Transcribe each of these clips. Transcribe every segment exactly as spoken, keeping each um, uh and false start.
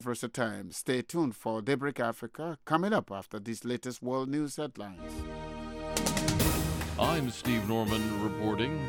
Versatile. Stay tuned for Daybreak Africa coming up after these latest world news headlines. I'm Steve Norman reporting.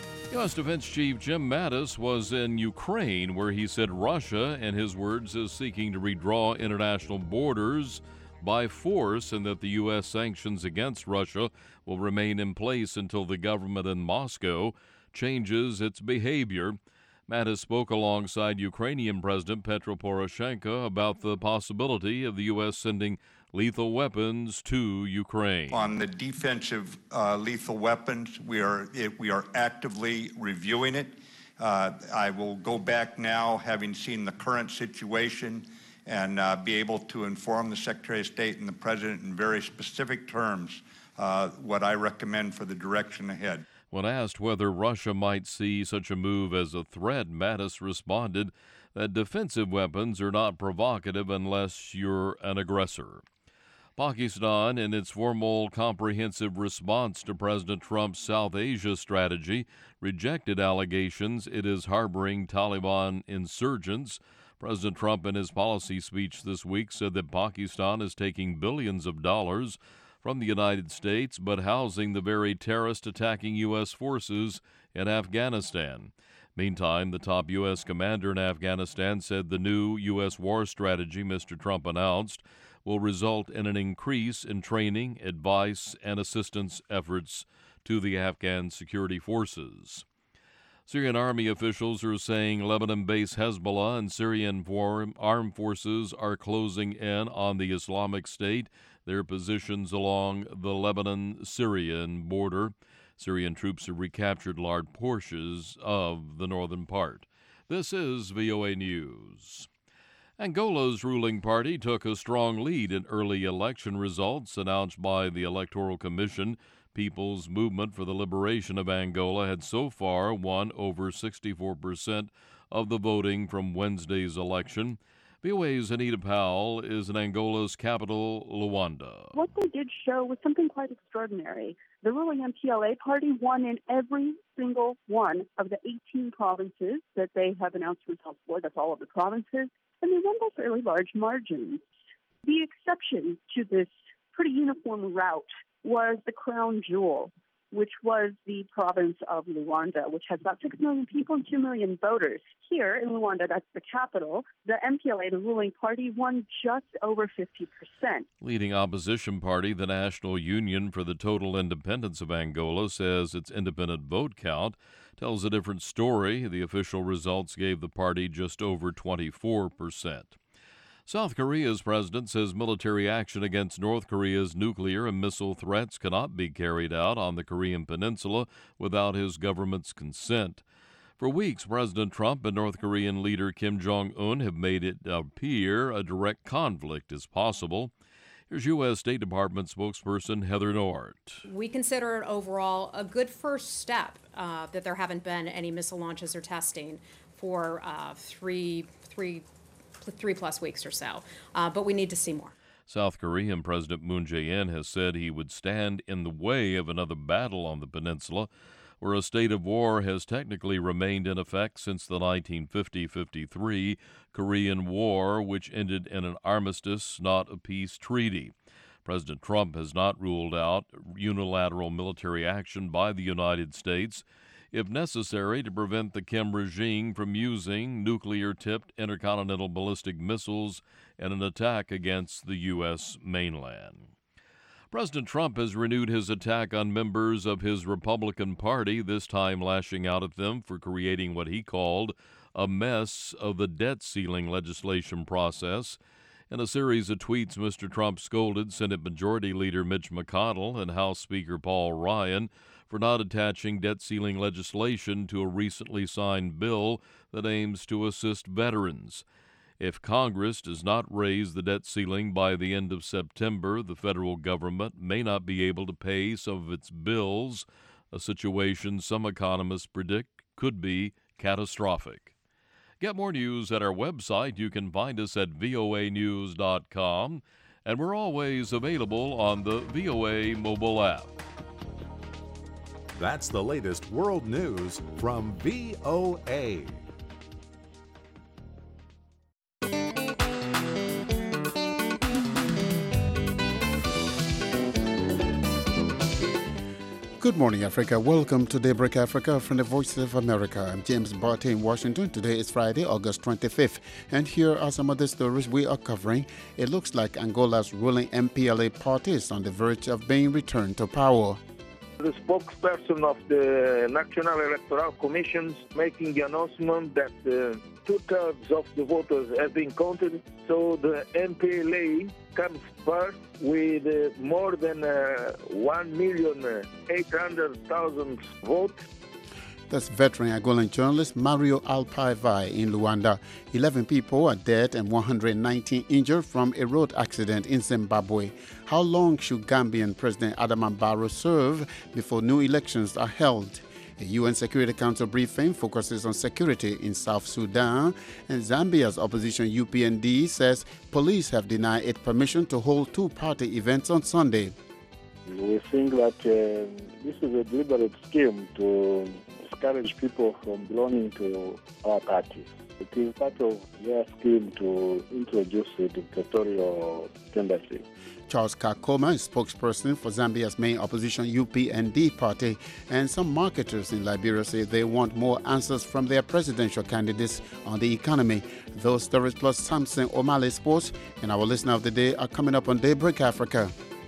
U S. Defense Chief Jim Mattis was in Ukraine, where he said Russia, in his words, is seeking to redraw international borders by force, and that the U S sanctions against Russia will remain in place until the government in Moscow changes its behavior. Mattis spoke alongside Ukrainian President Petro Poroshenko about the possibility of the U S sending lethal weapons to Ukraine. On the defensive uh, lethal weapons, we are it, we are actively reviewing it. Uh, I will go back now, having seen the current situation, and uh, be able to inform the Secretary of State and the President in very specific terms uh, what I recommend for the direction ahead. When asked whether Russia might see such a move as a threat, Mattis responded that defensive weapons are not provocative unless you're an aggressor. Pakistan, in its formal comprehensive response to President Trump's South Asia strategy, rejected allegations it is harboring Taliban insurgents. President Trump, in his policy speech this week, said that Pakistan is taking billions of dollars from the United States, but housing the very terrorist attacking U S forces in Afghanistan. Meantime, the top U S commander in Afghanistan said the new U S war strategy Mister Trump announced will result in an increase in training, advice, and assistance efforts to the Afghan security forces. Syrian army officials are saying Lebanon-based Hezbollah and Syrian armed forces are closing in on the Islamic State, their positions along the Lebanon-Syrian border. Syrian troops have recaptured large portions of the northern part. This is V O A News. Angola's ruling party took a strong lead in early election results announced by the Electoral Commission. People's Movement for the Liberation of Angola had so far won over sixty-four percent of the voting from Wednesday's election. V O A's Anita Powell is in Angola's capital, Luanda. What they did show was something quite extraordinary. The ruling M P L A party won in every single one of the eighteen provinces that they have announced results for. That's all of the provinces. And they won by fairly large margins. The exception to this pretty uniform rout was the crown jewel, which was the province of Luanda, which has about six million people and two million voters. Here in Luanda, that's the capital, the M P L A, the ruling party, won just over fifty percent. Leading opposition party, the National Union for the Total Independence of Angola, says its independent vote count tells a different story. The official results gave the party just over twenty-four percent. South Korea's president says military action against North Korea's nuclear and missile threats cannot be carried out on the Korean peninsula without his government's consent. For weeks, President Trump and North Korean leader Kim Jong-un have made it appear a direct conflict is possible. Here's U S. State Department spokesperson Heather Nauert. We consider it overall a good first step uh, that there haven't been any missile launches or testing for uh, three, three three plus weeks or so, uh, but we need to see more. South Korean President Moon Jae-in has said he would stand in the way of another battle on the peninsula, where a state of war has technically remained in effect since the nineteen fifty to fifty-three Korean War, which ended in an armistice, not a peace treaty. President Trump has not ruled out unilateral military action by the United States, if necessary, to prevent the Kim regime from using nuclear-tipped intercontinental ballistic missiles in an attack against the U S mainland. President Trump has renewed his attack on members of his Republican Party, this time lashing out at them for creating what he called a mess of the debt ceiling legislation process. In a series of tweets, Mister Trump scolded Senate Majority Leader Mitch McConnell and House Speaker Paul Ryan for not attaching debt ceiling legislation to a recently signed bill that aims to assist veterans. If Congress does not raise the debt ceiling by the end of September, the federal government may not be able to pay some of its bills, a situation some economists predict could be catastrophic. Get more news at our website. You can find us at V O A news dot com, and we're always available on the V O A mobile app. That's the latest world news from V O A. Good morning, Africa. Welcome to Daybreak Africa from the Voice of America. I'm James Barty in Washington. Today is Friday, August twenty-fifth. And here are some of the stories we are covering. It looks like Angola's ruling M P L A party is on the verge of being returned to power. The spokesperson of the National Electoral Commission making the announcement that uh, two-thirds of the voters have been counted. So the M P L A comes first with uh, more than uh, one million eight hundred thousand votes. That's veteran Angolan journalist Mario Alpaivai in Luanda. eleven people are dead and one hundred nineteen injured from a road accident in Zimbabwe. How long should Gambian President Adama Barrow serve before new elections are held? A U N Security Council briefing focuses on security in South Sudan, and Zambia's opposition U P N D says police have denied it permission to hold two-party events on Sunday. We think that uh, this is a deliberate scheme to discourage people from belonging to our party. It is part of their scheme to introduce a dictatorial tendency. Charles Kakoma is spokesperson for Zambia's main opposition U P N D party, and some marketers in Liberia say they want more answers from their presidential candidates on the economy. Those stories plus Samson O'Malley Sports and our listener of the day are coming up on Daybreak Africa.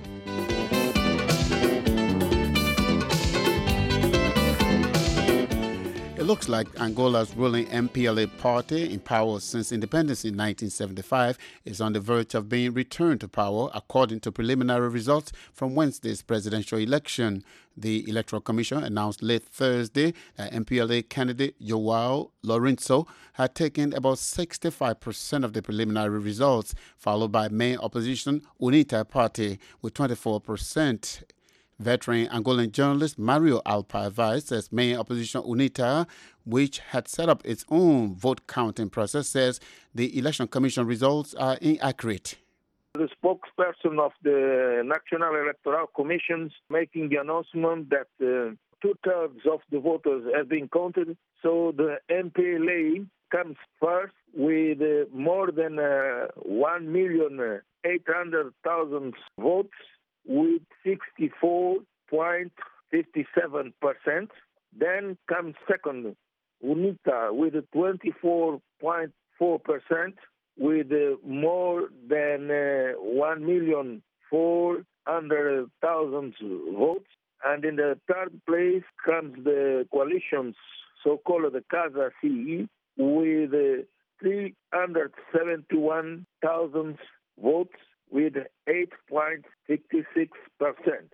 It looks like Angola's ruling M P L A party, in power since independence in nineteen seventy-five, is on the verge of being returned to power, according to preliminary results from Wednesday's presidential election. The Electoral Commission announced late Thursday that M P L A candidate Joao Lourenço had taken about sixty-five percent of the preliminary results, followed by main opposition UNITA party with twenty-four percent. Veteran Angolan journalist Mario Alpaivai says main opposition UNITA, which had set up its own vote counting process, says the Election Commission results are inaccurate. The spokesperson of the National Electoral Commission making the announcement that uh, two-thirds of the voters have been counted. So the M P L A comes first with uh, more than uh, one million eight hundred thousand votes, with sixty-four point five seven percent. Then comes second, UNITA, with twenty-four point four percent, with uh, more than uh, one million four hundred thousand votes. And in the third place comes the coalition's so-called the CASA C E, with uh, three hundred seventy-one thousand votes, with eight point six six percent.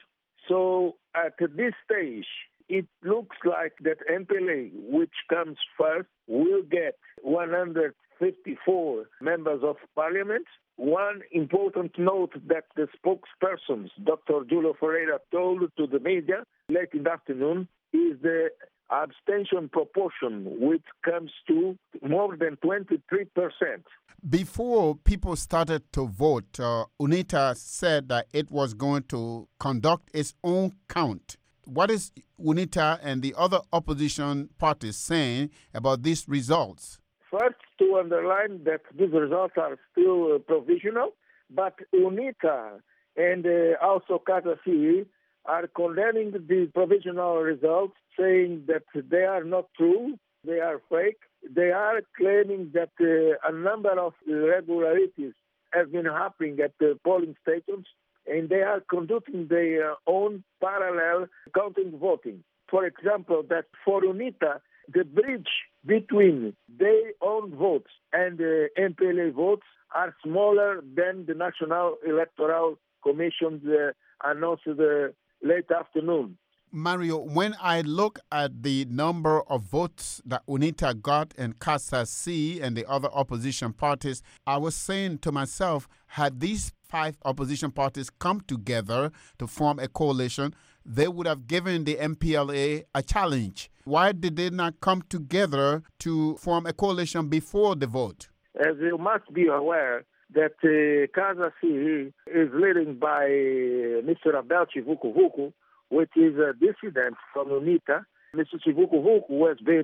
So at this stage, it looks like that M P L A, which comes first, will get one hundred fifty-four members of parliament. One important note that the spokespersons, Doctor Julio Ferreira, told to the media late in the afternoon is the abstention proportion, which comes to more than twenty-three percent. Before people started to vote, uh, UNITA said that it was going to conduct its own count. What is UNITA and the other opposition parties saying about these results? First, to underline that these results are still uh, provisional, but UNITA and uh, also CASA C E are condemning the provisional results, saying that they are not true, they are fake. They are claiming that uh, a number of irregularities have been happening at the polling stations, and they are conducting their own parallel counting voting. For example, that for UNITA, the bridge between their own votes and the M P L A votes are smaller than the National Electoral Commission uh, announced uh, late afternoon. Mario, when I look at the number of votes that UNITA got and CASA C and the other opposition parties, I was saying to myself, had these five opposition parties come together to form a coalition, they would have given the M P L A a challenge. Why did they not come together to form a coalition before the vote? As you must be aware, that uh, CASA C is led by uh, Mister Abel Chivuku Vuku, which is a dissident from UNITA. Mister Chivuku Vuku, who has been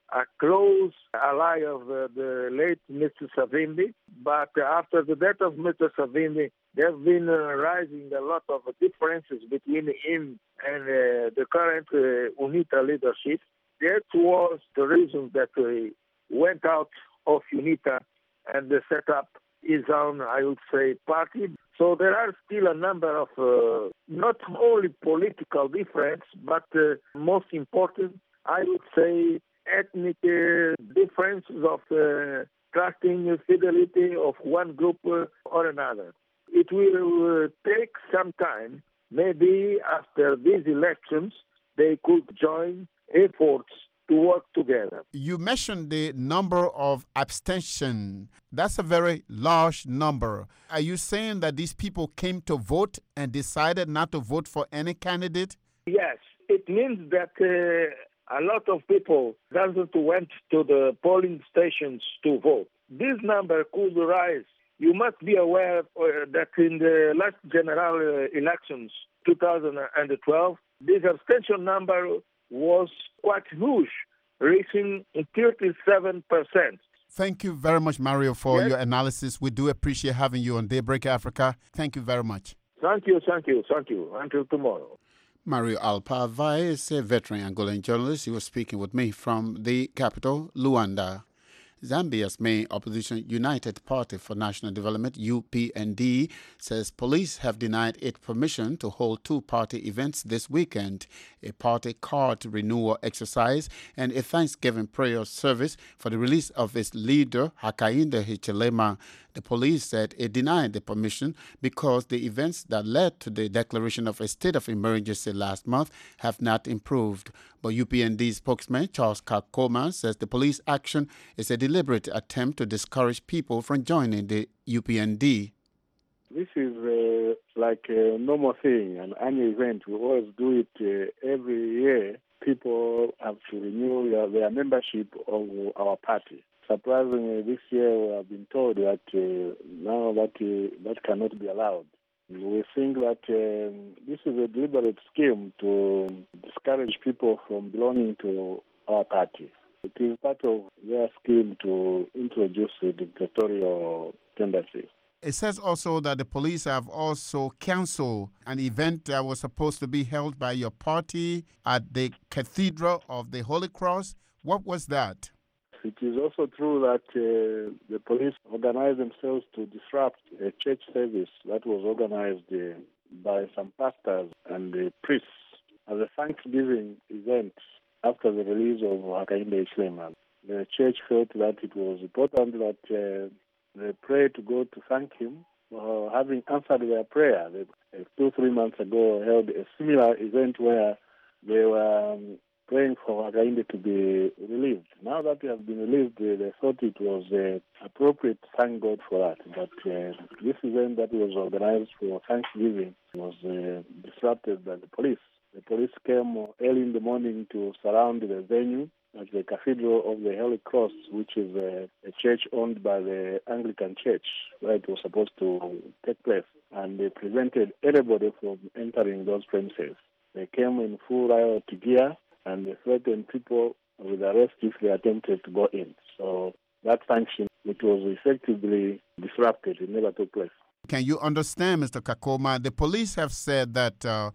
a close ally of uh, the late Mister Savimbi. But after the death of Mister Savimbi, there have been uh, rising a lot of differences between him and uh, the current uh, UNITA leadership. That was the reason that he went out of UNITA and set up his own, I would say, party. So there are still a number of uh, not only political difference, but uh, most important, I would say, ethnic uh, differences of uh, trusting fidelity of one group uh, or another. It will uh, take some time. Maybe after these elections, they could join efforts to work together. You mentioned the number of abstention. That's a very large number. Are you saying that these people came to vote and decided not to vote for any candidate? Yes, it means that uh, a lot of people doesn't went to the polling stations to vote. This number could rise. You must be aware uh, that in the last general uh, elections, two thousand twelve, this abstention number was quite huge, reaching thirty-seven percent. Thank you very much, Mario, for Yes. your analysis. We do appreciate having you on Daybreak Africa. Thank you very much. Thank you, thank you, thank you. Until tomorrow. Mario Alpavai is a veteran Angolan journalist. He was speaking with me from the capital, Luanda. Zambia's main opposition United Party for National Development, U P N D, says police have denied it permission to hold two party events this weekend, a party card renewal exercise and a Thanksgiving prayer service for the release of its leader, Hakainde Hichilema. The police said it denied the permission because the events that led to the declaration of a state of emergency last month have not improved. But U P N D spokesman Charles Kakoma says the police action is a deliberate attempt to discourage people from joining the U P N D. This is uh, like a normal thing, an annual event. We always do it uh, every year. People have to renew their, their membership of our party. Surprisingly, this year we have been told that uh, now that uh, that cannot be allowed. We think that um, this is a deliberate scheme to discourage people from belonging to our party. It is part of their scheme to introduce a dictatorial tendency. It says also that the police have also canceled an event that was supposed to be held by your party at the Cathedral of the Holy Cross. What was that? It is also true that uh, the police organized themselves to disrupt a church service that was organized uh, by some pastors and uh, priests as a Thanksgiving event after the release of Hakainde Hichilema. The church felt that it was important that uh, they pray to God to thank him for having answered their prayer. They, uh, two, three months ago, held a similar event where they were um, praying for Hakainde to be released. Now that he has been released, they, they thought it was uh, appropriate to thank God for that. But uh, this event that was organized for Thanksgiving was uh, disrupted by the police. The police came early in the morning to surround the venue at the Cathedral of the Holy Cross, which is a, a church owned by the Anglican Church, where it was supposed to take place. And they prevented anybody from entering those premises. They came in full riot gear, and they threatened people with arrest if they attempted to go in. So that function, which was effectively disrupted, it never took place. Can you understand, Mister Kakoma? The police have said that uh,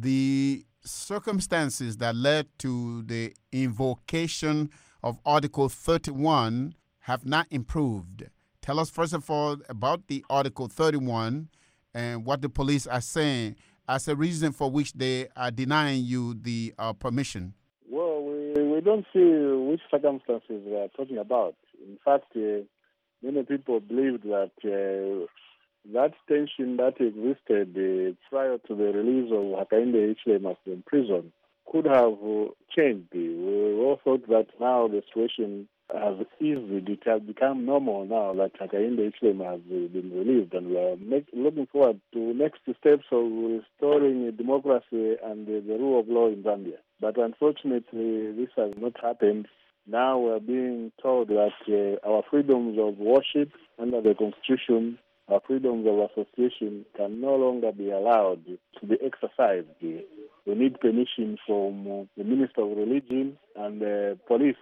the circumstances that led to the invocation of Article thirty-one have not improved. Tell us, first of all, about the Article thirty-one and what the police are saying as a reason for which they are denying you the uh, permission. Well, we, we don't see which circumstances we are talking about. In fact, uh, many people believe that uh, that tension that existed uh, prior to the release of Hakainde Hichilema from prison could have uh, changed. We all thought that now the situation has eased. It has become normal now that Hakainde Hichilema has uh, been released, and we are make, looking forward to next steps of restoring democracy and uh, the rule of law in Zambia. But unfortunately, this has not happened. Now we are being told that uh, our freedoms of worship under the Constitution, our freedoms of association can no longer be allowed to be exercised. We need permission from uh, the Minister of Religion and the police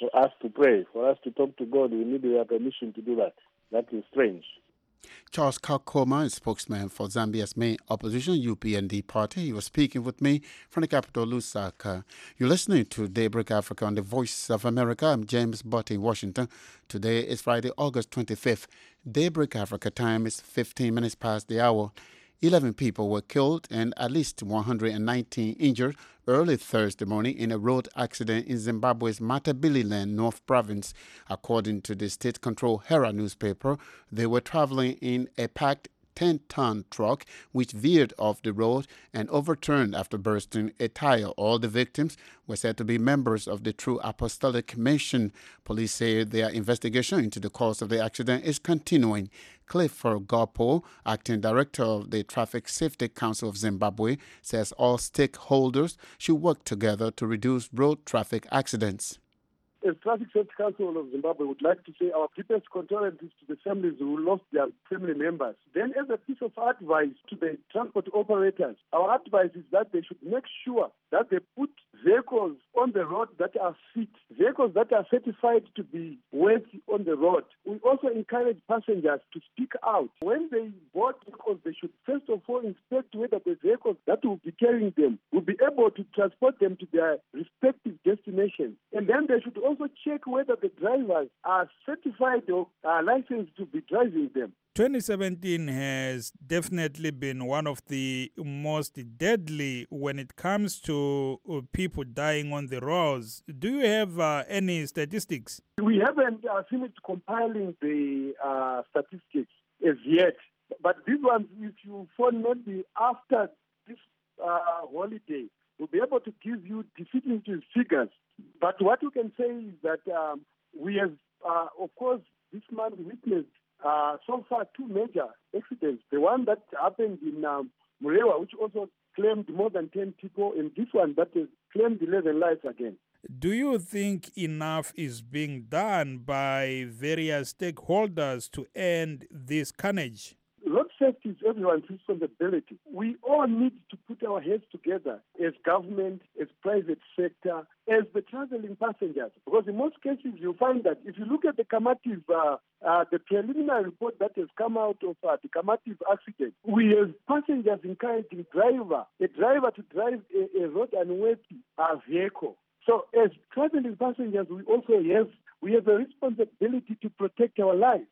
for us to pray, for us to talk to God. We need their permission to do that. That is strange. Charles Kakoma is spokesman for Zambia's main opposition, U P N D party. He was speaking with me from the capital, Lusaka. You're listening to Daybreak Africa on the Voice of America. I'm James Butt in Washington. Today is Friday, August twenty-fifth. Daybreak Africa time is fifteen minutes past the hour. eleven people were killed and at least one hundred nineteen injured early Thursday morning in a road accident in Zimbabwe's Matabeleland North Province. According to the state-controlled Herald newspaper, they were traveling in a packed ten-ton truck which veered off the road and overturned after bursting a tire. All the victims were said to be members of the True Apostolic Mission. Police say their investigation into the cause of the accident is continuing. Clifford Gopo, acting director of the Traffic Safety Council of Zimbabwe, says all stakeholders should work together to reduce road traffic accidents. As Traffic Safety Council of Zimbabwe would like to say our deepest condolences to the families who lost their family members. Then as a piece of advice to the transport operators, our advice is that they should make sure that they put vehicles on the road that are fit, vehicles that are certified to be worthy on the road. We also encourage passengers to speak out. When they board vehicles, they should first of all inspect whether the vehicles that will be carrying them will be able to transport them to their respective destinations. And then they should also check whether the drivers are certified or are licensed to be driving them. twenty seventeen has definitely been one of the most deadly when it comes to people dying on the roads. Do you have uh, any statistics? We haven't uh, finished compiling the uh, statistics as yet. But these ones, if you phone maybe after this uh, holiday, we'll be able to give you definitive figures. But what we can say is that um, we have, uh, of course, this month witnessed Uh, so far, two major accidents. The one that happened in um, Murewa, which also claimed more than ten people, and this one that has claimed eleven lives again. Do you think enough is being done by various stakeholders to end this carnage? Road safety is everyone's responsibility. We all need to put our heads together as government, as private sector, as the traveling passengers. Because in most cases, you find that if you look at the Kamativ, uh, uh, the preliminary report that has come out of uh, the Kamativ accident, we have passengers encouraging driver, a driver to drive a, a road unworthy uh, vehicle. So as traveling passengers, we also have, we have a responsibility to protect our lives.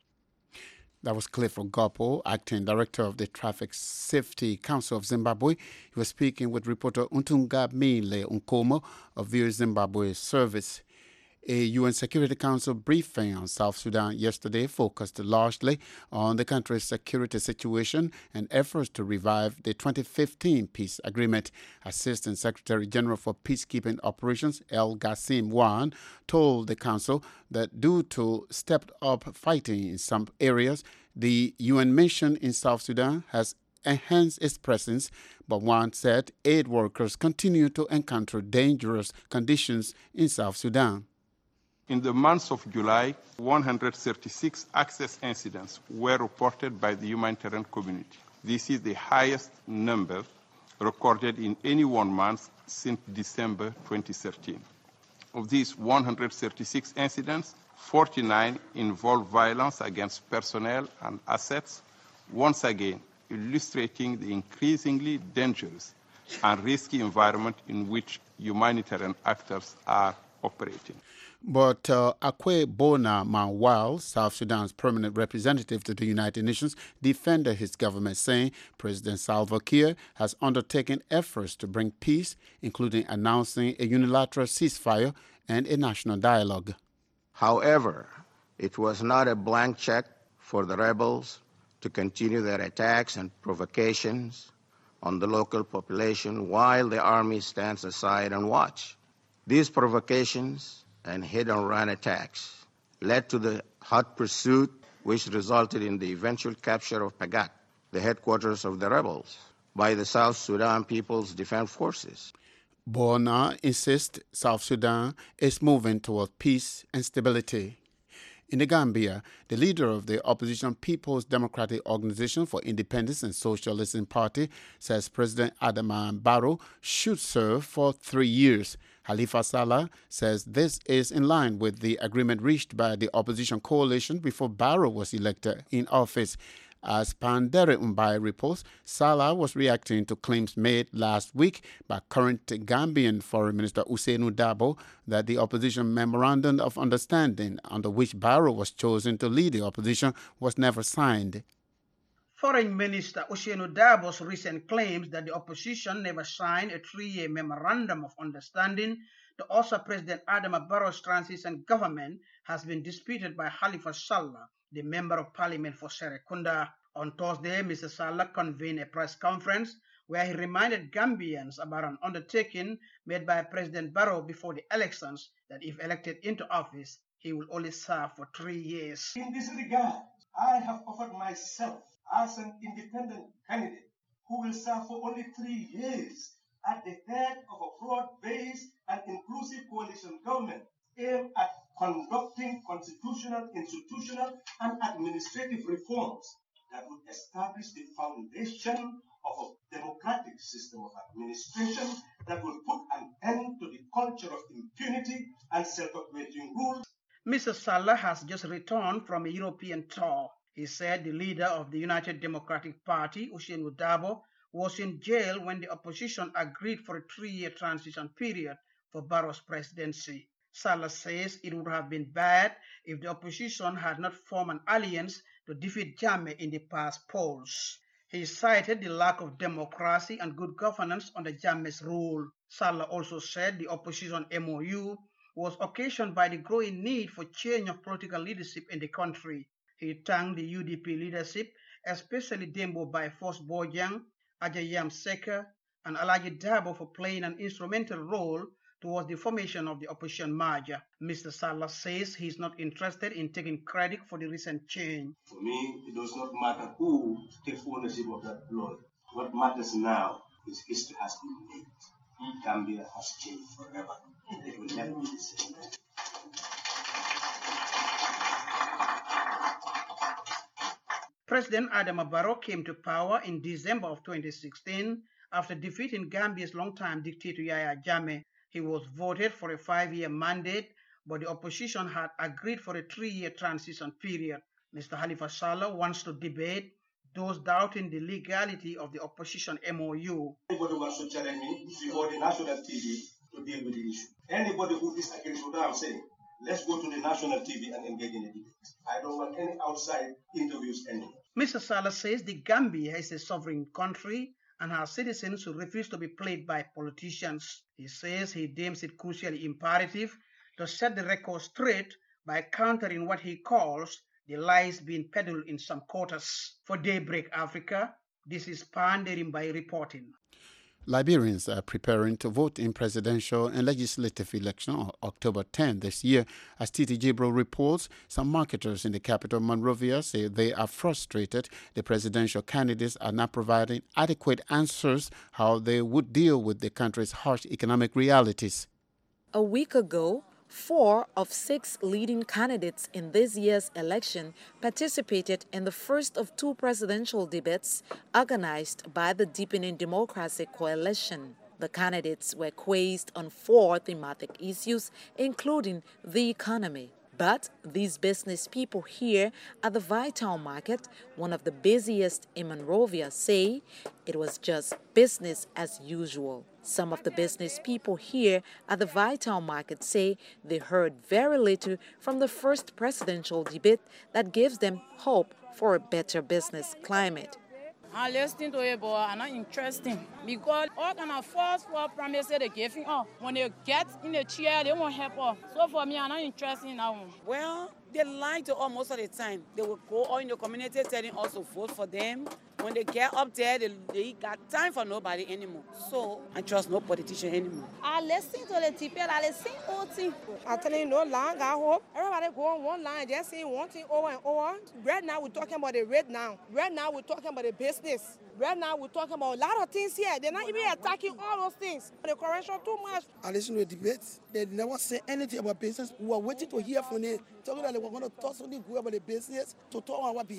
That was Clifford Gopo, acting director of the Traffic Safety Council of Zimbabwe. He was speaking with reporter Untungabile Unkomo of V O A Zimbabwe Service. A U N Security Council briefing on South Sudan yesterday focused largely on the country's security situation and efforts to revive the twenty fifteen peace agreement. Assistant Secretary General for Peacekeeping Operations, El Gassim Wan, told the council that due to stepped-up fighting in some areas, the U N mission in South Sudan has enhanced its presence, but Wan said aid workers continue to encounter dangerous conditions in South Sudan. In the month of July, one hundred thirty-six access incidents were reported by the humanitarian community. This is the highest number recorded in any one month since December twenty thirteen. Of these one hundred thirty-six incidents, forty-nine involve violence against personnel and assets, once again illustrating the increasingly dangerous and risky environment in which humanitarian actors are operating. But uh, Akwe Bona Mawal, South Sudan's permanent representative to the United Nations, defended his government, saying President Salva Kiir has undertaken efforts to bring peace, including announcing a unilateral ceasefire and a national dialogue. However, it was not a blank check for the rebels to continue their attacks and provocations on the local population while the army stands aside and watch. These provocations and hit-and-run attacks led to the hot pursuit, which resulted in the eventual capture of Pagat, the headquarters of the rebels, by the South Sudan People's Defense Forces. Bona insists South Sudan is moving toward peace and stability. In the Gambia, the leader of the opposition People's Democratic Organization for Independence and Socialism Party says President Adama Barrow should serve for three years. Halifa Sallah says this is in line with the agreement reached by the opposition coalition before Barrow was elected in office. As Pandere Mbai reports, Sallah was reacting to claims made last week by current Gambian Foreign Minister Ousainou Darboe that the opposition memorandum of understanding under which Barrow was chosen to lead the opposition was never signed. Foreign Minister Ousainou Darboe's recent claims that the opposition never signed a three-year memorandum of understanding to usher President Adama Barrow's transition government has been disputed by Halifa Sallah, the Member of Parliament for Serekunda. On Thursday, Mister Sallah convened a press conference where he reminded Gambians about an undertaking made by President Barrow before the elections that if elected into office, he will only serve for three years. In this regard, I have offered myself as an independent candidate who will serve for only three years at the head of a broad-based and inclusive coalition government aimed at conducting constitutional, institutional, and administrative reforms that would establish the foundation of a democratic system of administration that will put an end to the culture of impunity and self-operating rule. Mister Sallah has just returned from a European tour. He said the leader of the United Democratic Party, Ousainou Darboe, was in jail when the opposition agreed for a three-year transition period for Barrow's presidency. Sallah says it would have been bad if the opposition had not formed an alliance to defeat Jammeh in the past polls. He cited the lack of democracy and good governance under Jammeh's rule. Sallah also said the opposition M O U was occasioned by the growing need for change of political leadership in the country. He thanked the U D P leadership, especially Dembo Baiforce Bojang, Ajayam Seka, and Alhaji Darboe for playing an instrumental role towards the formation of the opposition merger. Mister Sallah says he is not interested in taking credit for the recent change. For me, it does not matter who takes ownership of that blood. What matters now is history has been made. Gambia has changed forever. It will never be the same. President Adama Barrow came to power in December of twenty sixteen after defeating Gambia's longtime dictator Yahya Jammeh. He was voted for a five-year mandate, but the opposition had agreed for a three-year transition period. Mister Halifa Sallah wants to debate those doubting the legality of the opposition M O U. Anybody wants to challenge me before the national T V to deal with the issue. Anybody who disagrees with what I'm saying, let's go to the national T V and engage in a debate. I don't want any outside interviews anymore. Mister Sallah says the Gambia is a sovereign country and her citizens who refuse to be played by politicians. He says he deems it crucially imperative to set the record straight by countering what he calls the lies being peddled in some quarters. For Daybreak Africa, this is Pandere Mbai reporting. Liberians are preparing to vote in presidential and legislative election on October tenth this year. As Titi Jibril reports, some marketers in the capital Monrovia say they are frustrated the presidential candidates are not providing adequate answers how they would deal with the country's harsh economic realities. A week ago, four of six leading candidates in this year's election participated in the first of two presidential debates organized by the Deepening Democracy Coalition. The candidates were quizzed on four thematic issues, including the economy. But these business people here at the Vital Market, one of the busiest in Monrovia, say it was just business as usual. Some of the business people here at the Vital Market say they heard very little from the first presidential debate that gives them hope for a better business climate. I listening to it, but I'm not interesting because all kind of false promises they giving up. When they get in the chair, they won't help us. So for me, I'm not interested in that one. Well, they lie to us most of the time. They will go out in the community telling us to vote for them. When they get up there, they, they got time for nobody anymore. So I trust no politician anymore. I listen to the people, I listen to O T. I'm telling you, no line, I hope. Everybody go on one line, just saying one thing over and over. Right now, we're talking about the rate now. Right now, we're talking about the business. Right now, we're talking about a lot of things here. They're not even attacking all those things. The corruption too much. I listen to the debates. They never say anything about business. We are waiting to hear from them. Talking that they were going to talk something good about the business, to talk on our behalf.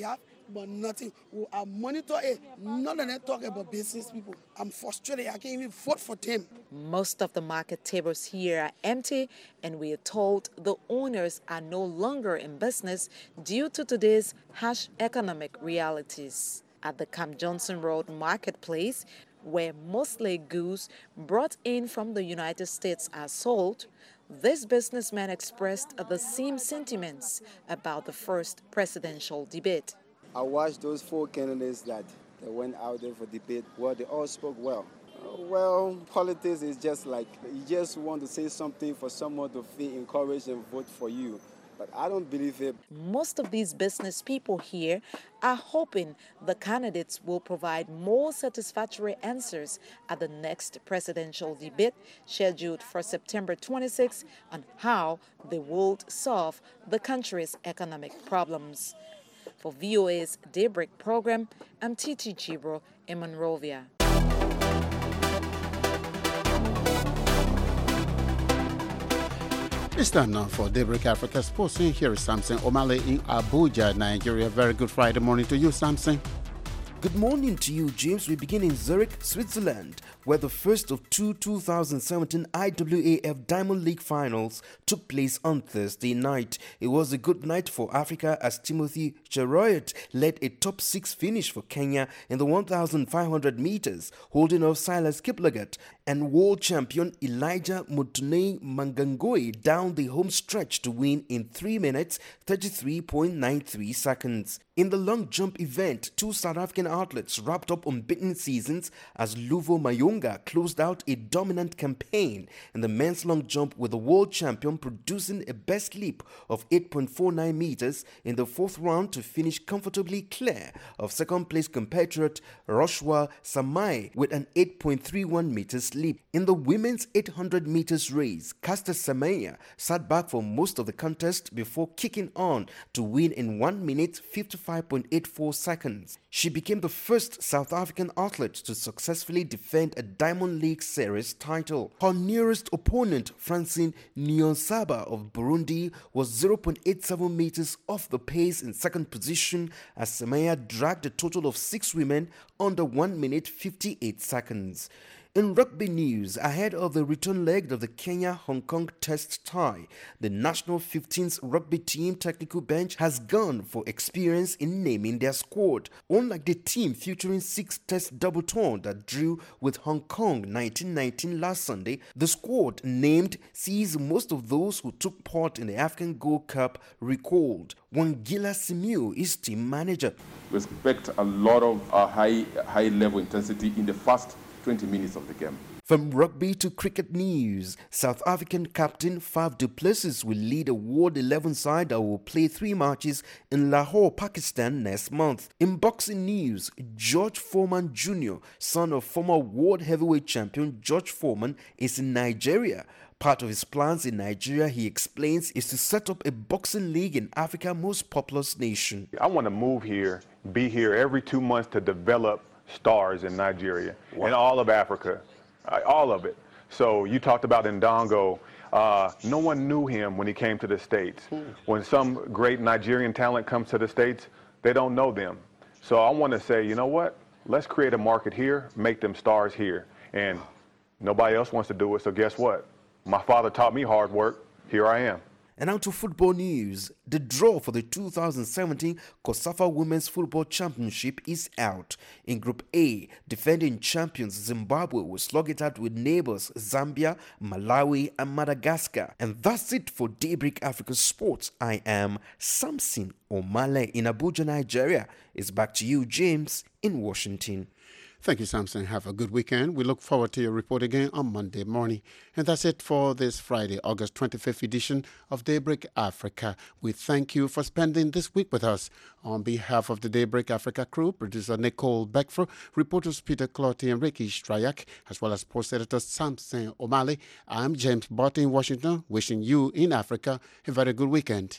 but nothing. We are monitor it. None of them talk about business people. I'm frustrated. I can't even vote for them. Most of the market tables here are empty, and we are told the owners are no longer in business due to today's harsh economic realities. At the Camp Johnson Road Marketplace, where mostly goods brought in from the United States are sold, this businessman expressed the same sentiments about the first presidential debate. I watched those four candidates that, that went out there for debate. Well, they all spoke well. Uh, well, politics is just like you just want to say something for someone to feel encouraged and vote for you. But I don't believe it. Most of these business people here are hoping the candidates will provide more satisfactory answers at the next presidential debate scheduled for September twenty-sixth on how they would solve the country's economic problems. For V O A's Daybreak program, I'm Titi Chibro in Monrovia. It's time now for Daybreak Africa Sports. Here is Samson Omale in Abuja, Nigeria. Very good Friday morning to you, Samson. Good morning to you, James. We begin in Zurich, Switzerland, where the first of two two thousand seventeen I W A F Diamond League finals took place on Thursday night. It was a good night for Africa as Timothy Cheruiyot led a top six finish for Kenya in the one thousand five hundred meters, holding off Silas Kiplagat and world champion Elijah Mutunei Mangangoi down the home stretch to win in three minutes thirty-three point nine three seconds. In the long jump event, two South African athletes wrapped up unbeaten seasons as Luvo Mayonga closed out a dominant campaign in the men's long jump with the world champion producing a best leap of eight point four nine meters in the fourth round to finish comfortably clear of second place compatriot Roshwa Samai with an eight point three one meters leap. In the women's eight hundred meters race, Caster Semenya sat back for most of the contest before kicking on to win in one minute fifty-five point eight four seconds. She became the first South African athlete to successfully defend a Diamond League Series title. Her nearest opponent, Francine Niyonsaba of Burundi, was zero point eight seven meters off the pace in second position as Semenya dragged a total of six women under one minute fifty-eight seconds. In rugby news, ahead of the return leg of the Kenya-Hong Kong test tie, the national fifteenth rugby team technical bench has gone for experience in naming their squad. Unlike the team featuring six test double-turn that drew with Hong Kong nineteen nineteen last Sunday, the squad named sees most of those who took part in the African Gold Cup recalled. Wangila Simiu is team manager. We expect a lot of uh, high, high level intensity in the first twenty minutes of the game. From rugby to cricket news, South African captain Faf du Plessis will lead a World eleven side that will play three matches in Lahore, Pakistan next month. In boxing news, George Foreman Junior, son of former world heavyweight champion George Foreman, is in Nigeria. Part of his plans in Nigeria, he explains, is to set up a boxing league in Africa's most populous nation. I want to move here, be here every two months to develop stars in Nigeria wow. and all of Africa, uh, all of it. So you talked about Ndongo. Uh, no one knew him when he came to the States. Hmm. When some great Nigerian talent comes to the States, they don't know them. So I want to say, you know what? Let's create a market here, make them stars here. And nobody else wants to do it, so guess what? My father taught me hard work. Here I am. And now to football news. The draw for the two thousand seventeen COSAFA Women's Football Championship is out. In Group A, defending champions Zimbabwe will slug it out with neighbors Zambia, Malawi and Madagascar. And that's it for Daybreak Africa Sports. I am Samson Omale in Abuja, Nigeria. It's back to you, James, in Washington. Thank you, Samson. Have a good weekend. We look forward to your report again on Monday morning. And that's it for this Friday, August twenty-fifth edition of Daybreak Africa. We thank you for spending this week with us. On behalf of the Daybreak Africa crew, producer Nicole Beckford, reporters Peter Clotty and Ricky Strayak, as well as post editor Samson Omale, I'm James Barton in Washington, wishing you in Africa a very good weekend.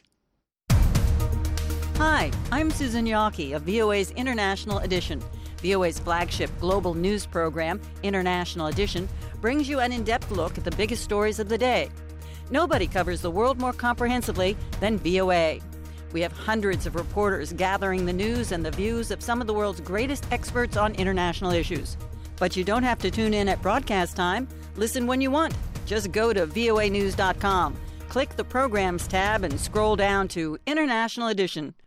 Hi, I'm Susan Yawkey of V O A's International Edition. V O A's flagship global news program, International Edition, brings you an in-depth look at the biggest stories of the day. Nobody covers the world more comprehensively than V O A. We have hundreds of reporters gathering the news and the views of some of the world's greatest experts on international issues. But you don't have to tune in at broadcast time. Listen when you want. Just go to V O A news dot com, click the Programs tab, and scroll down to International Edition.